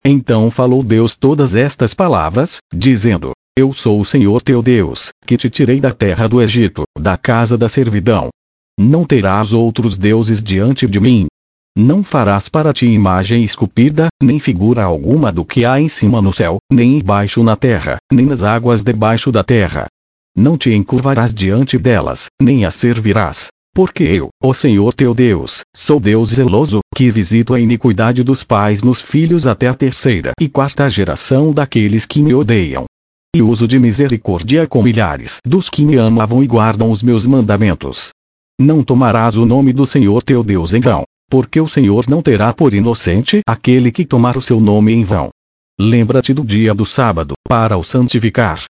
Então falou Deus todas estas palavras, dizendo: Eu sou o Senhor teu Deus, que te tirei da terra do Egito, da casa da servidão. Não terás outros deuses diante de mim. Não farás para ti imagem esculpida, nem figura alguma do que há em cima no céu, nem embaixo na terra, nem nas águas debaixo da terra. Não te encurvarás diante delas, nem as servirás. Porque eu, o Senhor teu Deus, sou Deus zeloso, que visito a iniquidade dos pais nos filhos até a terceira e quarta geração daqueles que me odeiam. E uso de misericórdia com milhares dos que me amavam e guardam os meus mandamentos. Não tomarás o nome do Senhor teu Deus em vão, porque o Senhor não terá por inocente aquele que tomar o seu nome em vão. Lembra-te do dia do sábado, para o santificar.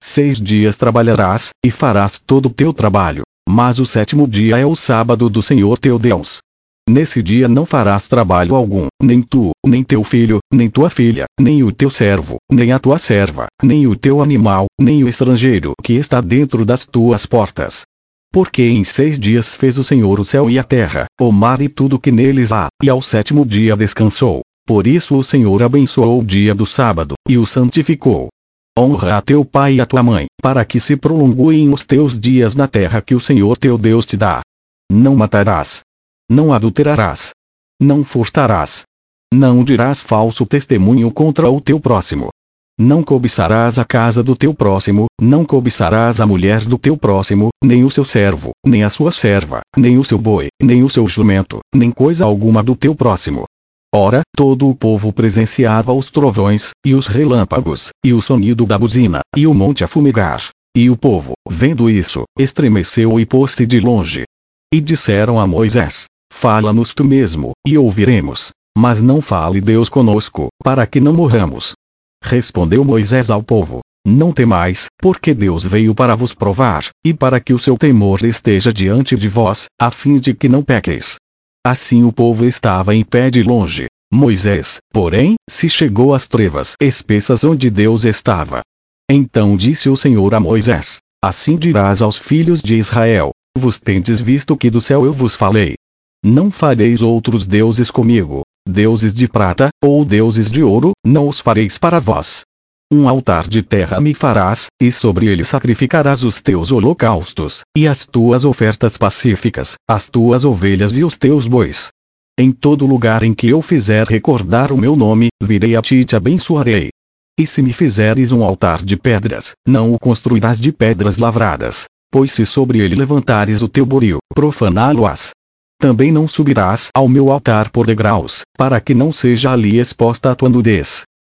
6 dias trabalharás, e farás todo o teu trabalho, mas o 7º dia é o sábado do Senhor teu Deus. Nesse dia não farás trabalho algum, nem tu, nem teu filho, nem tua filha, nem o teu servo, nem a tua serva, nem o teu animal, nem o estrangeiro que está dentro das tuas portas. Porque em 6 dias fez o Senhor o céu e a terra, o mar e tudo que neles há, e ao 7º dia descansou. Por isso o Senhor abençoou o dia do sábado, e o santificou. Honra a teu pai e a tua mãe, para que se prolonguem os teus dias na terra que o Senhor teu Deus te dá. Não matarás. Não adulterarás. Não furtarás. Não dirás falso testemunho contra o teu próximo. Não cobiçarás a casa do teu próximo, não cobiçarás a mulher do teu próximo, nem o seu servo, nem a sua serva, nem o seu boi, nem o seu jumento, nem coisa alguma do teu próximo. Ora, todo o povo presenciava os trovões, e os relâmpagos, e o sonido da buzina, e o monte a fumegar. E o povo, vendo isso, estremeceu e pôs-se de longe. E disseram a Moisés: Fala-nos tu mesmo, e ouviremos. Mas não fale Deus conosco, para que não morramos. Respondeu Moisés ao povo: Não temais, porque Deus veio para vos provar, e para que o seu temor esteja diante de vós, a fim de que não pequeis. Assim o povo estava em pé de longe. Moisés, porém, se chegou às trevas espessas onde Deus estava. Então disse o Senhor a Moisés: Assim dirás aos filhos de Israel: Vos tendes visto que do céu eu vos falei. Não fareis outros deuses comigo, deuses de prata, ou deuses de ouro, não os fareis para vós. Um altar de terra me farás, e sobre ele sacrificarás os teus holocaustos, e as tuas ofertas pacíficas, as tuas ovelhas e os teus bois. Em todo lugar em que eu fizer recordar o meu nome, virei a ti e te abençoarei. E se me fizeres um altar de pedras, não o construirás de pedras lavradas, pois se sobre ele levantares o teu boril, profaná-lo-ás. Também não subirás ao meu altar por degraus, para que não seja ali exposta a tua nudez.